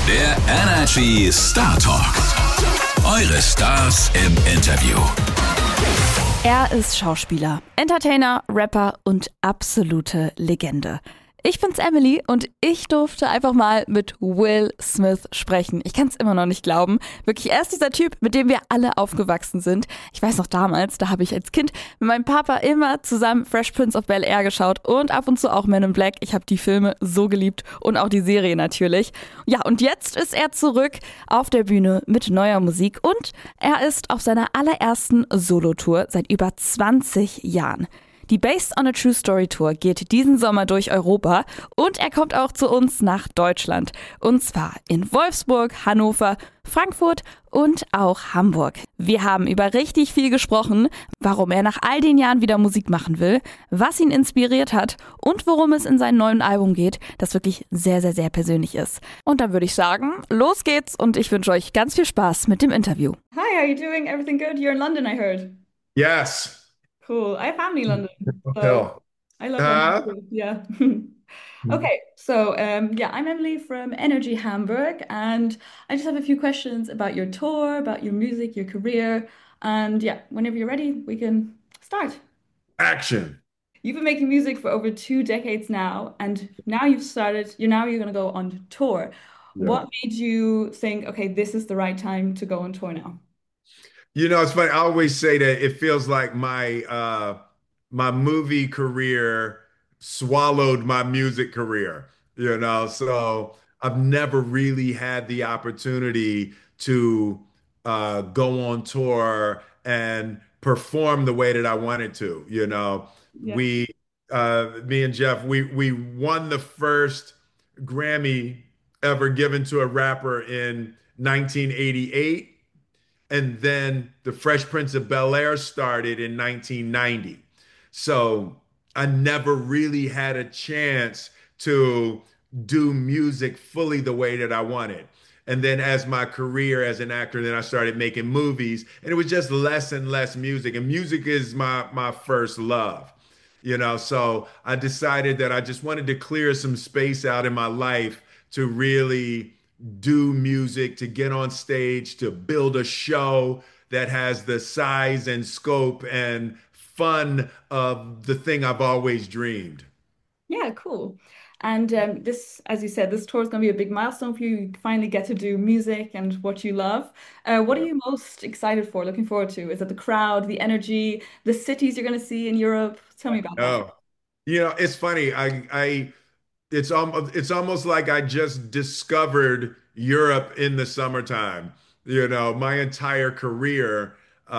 Der Energy Star Talk. Eure Stars im Interview. Er ist Schauspieler, Entertainer, Rapper und absolute Legende. Ich bin's Emily und ich durfte einfach mal mit Will Smith sprechen. Ich kann's immer noch nicht glauben. Wirklich, er ist dieser Typ, mit dem wir alle aufgewachsen sind. Ich weiß noch damals, da habe ich als Kind mit meinem Papa immer zusammen Fresh Prince of Bel-Air geschaut und ab und zu auch Men in Black. Ich habe die Filme so geliebt und auch die Serie natürlich. Ja, und jetzt ist er zurück auf der Bühne mit neuer Musik und er ist auf seiner allerersten Solotour seit über 20 Jahren. Die Based on a True Story Tour geht diesen Sommer durch Europa und er kommt auch zu uns nach Deutschland. Und zwar in Wolfsburg, Hannover, Frankfurt und auch Hamburg. Wir haben über richtig viel gesprochen, warum er nach all den Jahren wieder Musik machen will, was ihn inspiriert hat und worum es in seinem neuen Album geht, das wirklich sehr, sehr, sehr persönlich ist. Und dann würde ich sagen, los geht's und ich wünsche euch ganz viel Spaß mit dem Interview. Hi, how are you doing? Everything good? You're in London, I heard. Yes. Cool. I have family in London, so Hotel. I love London too. Yeah. Okay, so yeah, I'm Emily from Energy Hamburg, and I just have a few questions about your tour, about your music, your career, and yeah, whenever you're ready, we can start. Action. You've been making music for over 2 decades now, and now you're gonna go on tour. Yeah. What made you think, okay, this is the right time to go on tour now? You know, it's funny. I always say that it feels like my movie career swallowed my music career, you know. So I've never really had the opportunity to go on tour and perform the way that I wanted to, you know. Yeah. Me and Jeff, we won the first Grammy ever given to a rapper in 1988. And then the Fresh Prince of Bel-Air started in 1990. So I never really had a chance to do music fully the way that I wanted. And then as my career as an actor, then I started making movies and it was just less and less music. And music is my first love, you know? So I decided that I just wanted to clear some space out in my life to really do music, to get on stage, to build a show that has the size and scope and fun of the thing I've always dreamed. Yeah, cool. And this, as you said, this tour is going to be a big milestone for you. You finally get to do music and what you love. What are you most excited for, looking forward to? Is it the crowd, the energy, the cities you're going to see in Europe? Tell me about that. Oh, you know, it's funny. It's almost like I just discovered Europe in the summertime. You know, my entire career,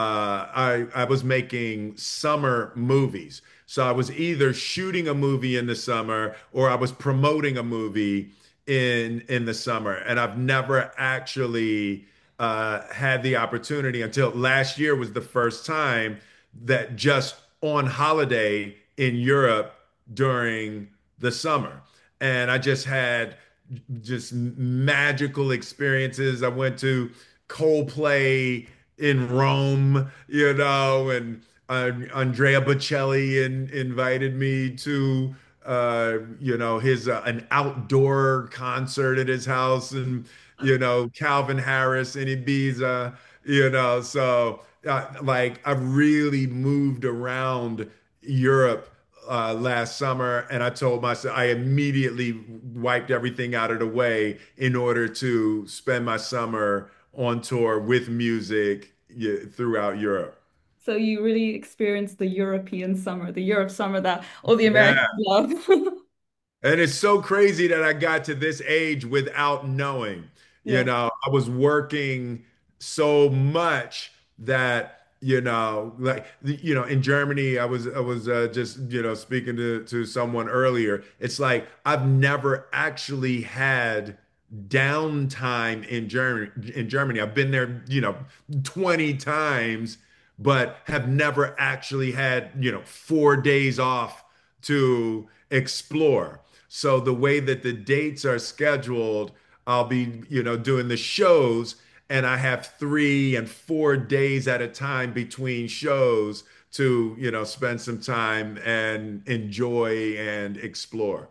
I was making summer movies. So I was either shooting a movie in the summer or I was promoting a movie in the summer. And I've never actually had the opportunity until last year was the first time that just on holiday in Europe during the summer. And I just had just magical experiences. I went to Coldplay in Rome, you know, and Andrea Bocelli invited me to, you know, his an outdoor concert at his house, and you know, Calvin Harris in Ibiza, you know. So like I've really moved around Europe last summer, and I told myself I immediately wiped everything out of the way in order to spend my summer on tour with music throughout Europe. So you really experienced the European summer, the Europe summer that all the Yeah. Americans love. And it's so crazy that I got to this age without knowing. You Yeah. know, I was working so much that, you know, like, you know, in Germany, I was just, you know, speaking to someone earlier. It's like I've never actually had downtime in Germany. I've been there, you know, 20 times, but have never actually had, you know, 4 days off to explore. So the way that the dates are scheduled, I'll be, you know, doing the shows and I have 3 and 4 days at a time between shows to, you know, spend some time and enjoy and explore.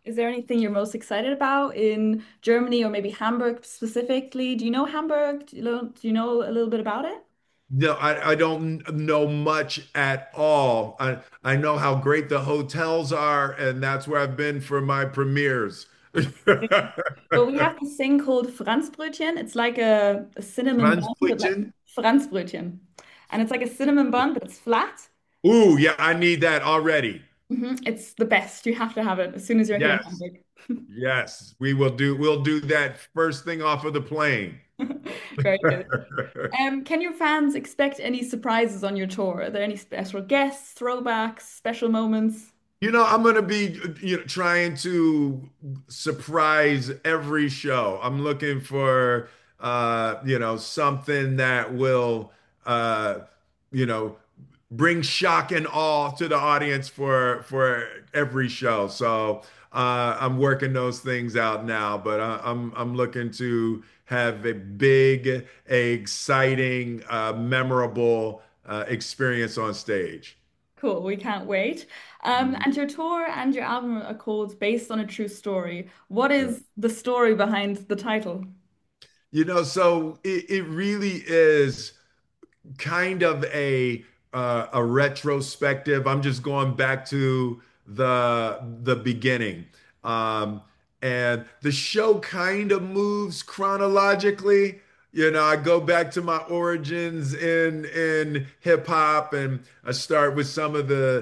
Is there anything you're most excited about in Germany or maybe Hamburg specifically? Do you know Hamburg? Do you know a little bit about it? No, I don't know much at all. I know how great the hotels are, and that's where I've been for my premieres. Well, we have this thing called Franzbrötchen. It's like a cinnamon bun, but like Franzbrötchen? Franzbrötchen. And it's like a cinnamon bun, but it's flat. Ooh, yeah, I need that already. It's the best. You have to have it as soon as you're here in Yes, Hamburg. yes, we'll do that first thing off of the plane. Very good. Can your fans expect any surprises on your tour? Are there any special guests, throwbacks, special moments? I'm going to be, trying to surprise every show. I'm looking for, something that will, uh, you know, bring shock and awe to the audience for every show. So I'm working those things out now, but I'm looking to have a big, exciting, memorable experience on stage. Cool, we can't wait. And your tour and your album are called Based on a True Story. What is the story behind the title? So it really is kind of a retrospective. I'm just going back to the beginning. Um, and the show kind of moves chronologically. I go back to my origins in hip hop, and I start with some of the,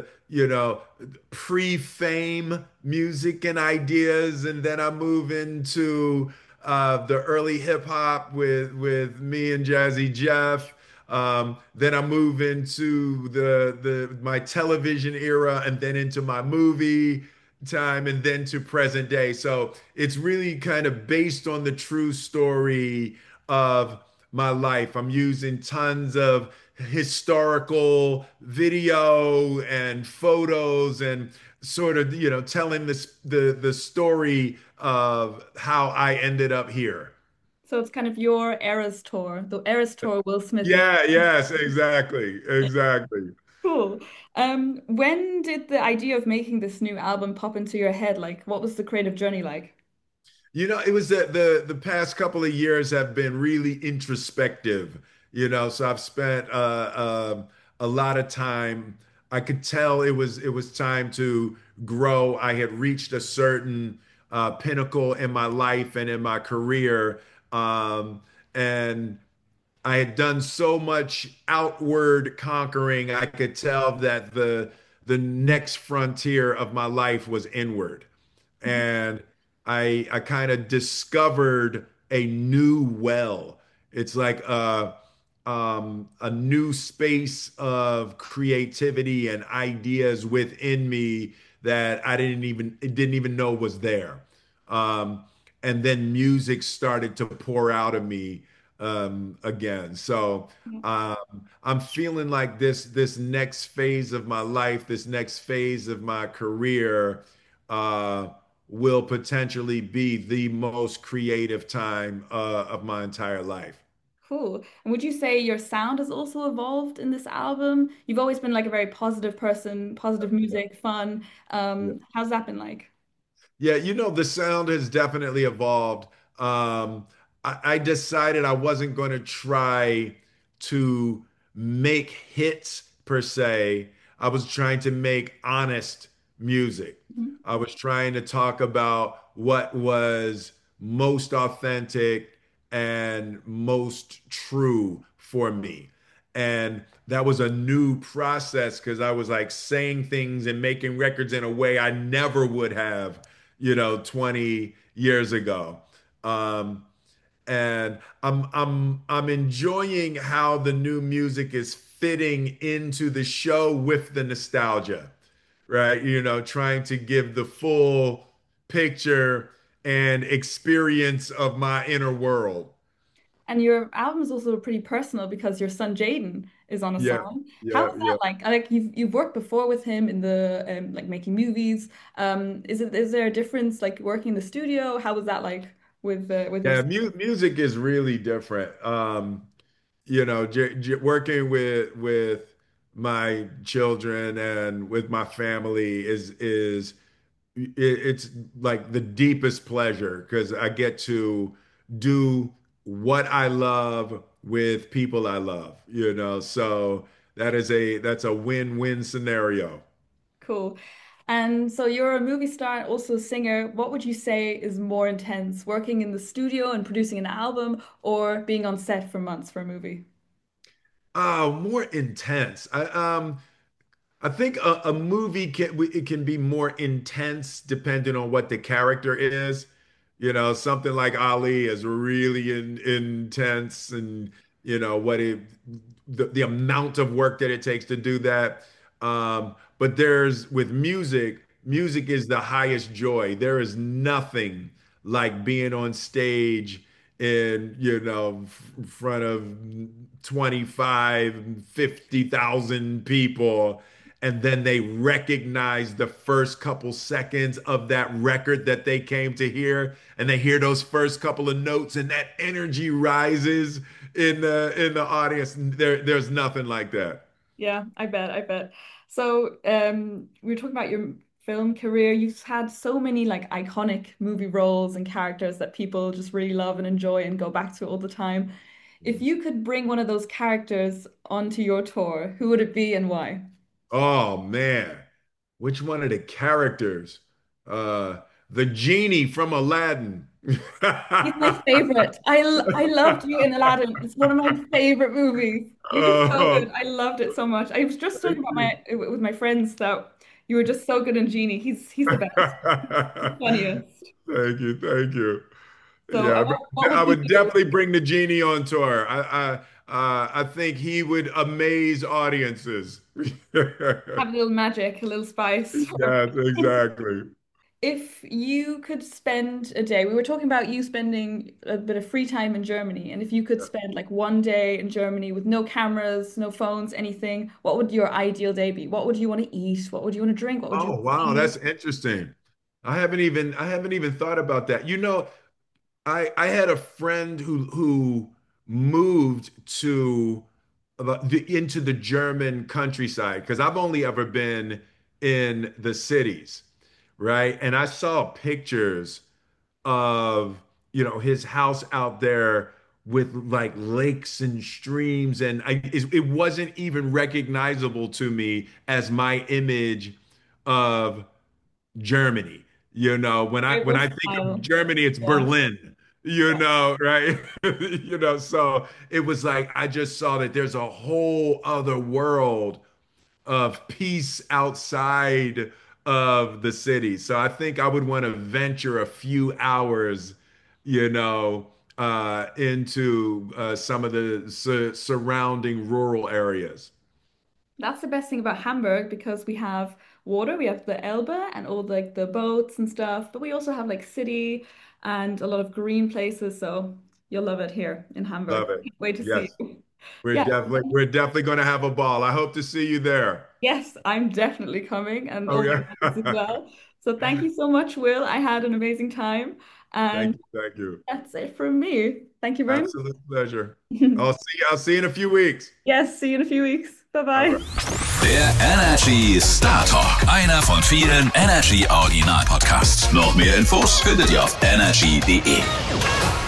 pre-fame music and ideas, and then I move into the early hip hop with me and Jazzy Jeff. Then I move into the my television era, and then into my movie time, and then to present day. So it's really kind of based on the true story of my life. I'm using tons of historical video and photos, and sort of, telling the story of how I ended up here. So it's kind of your Eras tour, the Eras tour Will Smith is. Yeah, yes, exactly. Exactly. Cool. When did the idea of making this new album pop into your head? Like, what was the creative journey like? It was the past couple of years have been really introspective. So I've spent a lot of time. I could tell it was time to grow. I had reached a certain pinnacle in my life and in my career, and I had done so much outward conquering. I could tell that the next frontier of my life was inward, and I kind of discovered a new well. It's like a new space of creativity and ideas within me that I didn't even know was there. And then music started to pour out of me again. So I'm feeling like this next phase of my life, this next phase of my career, uh, will potentially be the most creative time of my entire life. Cool. And would you say your sound has also evolved in this album? You've always been like a very positive person, positive music, fun. How's that been like? Yeah, the sound has definitely evolved. I decided I wasn't going to try to make hits per se. I was trying to make honest music. Mhm. I was trying to talk about what was most authentic and most true for me. And that was a new process because I was like saying things and making records in a way I never would have, 20 years ago. Um, and I'm enjoying how the new music is fitting into the show with the nostalgia, right? Trying to give the full picture and experience of my inner world. And your album is also pretty personal because your son Jaden is on a Yeah, song. How yeah, is yeah. that like? Like you've worked before with him in the like making movies. Is there a difference like working in the studio? How was that like with your Yeah, son? music is really different. Working with my children and with my family is it's like the deepest pleasure because I get to do what I love with people I love, So that's a win-win scenario. Cool. And so you're a movie star and also a singer. What would you say is more intense, working in the studio and producing an album or being on set for months for a movie? More intense. I think a movie it can be more intense depending on what the character is. Something like Ali is really intense, and what the amount of work that it takes to do that. But there's with music is the highest joy. There is nothing like being on stage in, front of 25, 50,000 people. And then they recognize the first couple seconds of that record that they came to hear, and they hear those first couple of notes, and that energy rises in the audience. There's nothing like that. Yeah, I bet, I bet. So, we were talking about your film career. You've had so many like iconic movie roles and characters that people just really love and enjoy and go back to all the time. If you could bring one of those characters onto your tour, who would it be and why? Oh man, which one of the characters? The genie from Aladdin. He's my favorite. I loved you in Aladdin. It's one of my favorite movies. You're just so Oh, good. I loved it so much. I was just talking thank about you. with my friends that you were just so good in Genie. He's the best, the funniest. Thank you, thank you. So, Yeah, what would I he would do? definitely bring the genie on tour. I think he would amaze audiences. Have a little magic, a little spice. Yes, exactly. If you could spend a day, we were talking about you spending a bit of free time in Germany, and if you could spend like one day in Germany with no cameras, no phones, anything, what would your ideal day be? What would you want to eat? What would you want to drink? What would you Oh, want to wow, see? that's interesting. I haven't even thought about that. I had a friend who moved into the German countryside because I've only ever been in the cities, right? And I saw pictures of, his house out there with like lakes and streams, and it wasn't even recognizable to me as my image of Germany. Great When little I think of smile. Germany, it's Yeah. Berlin, right? So it was like I just saw that there's a whole other world of peace outside of the city. So I think I would want to venture a few hours, into some of the surrounding rural areas. That's the best thing about Hamburg because we have water, we have the Elbe and all like the boats and stuff, but we also have like city and a lot of green places, so you'll love it here in Hamburg. Love it. Can't wait to see Yes. you. We're Yeah. definitely we're definitely going to have a ball. I hope to see you there. Yes, I'm definitely coming and all my Okay. friends as well. So thank you so much, Will. I had an amazing time. Thank And you. Thank you. that's it from me. Thank you very Absolute pleasure. much. I'll see you in a few weeks. Yes, see you in a few weeks. All Bye-bye. right. Der Energy Star Talk, einer von vielen Energy Original Podcasts. Noch mehr Infos findet ihr auf energy.de.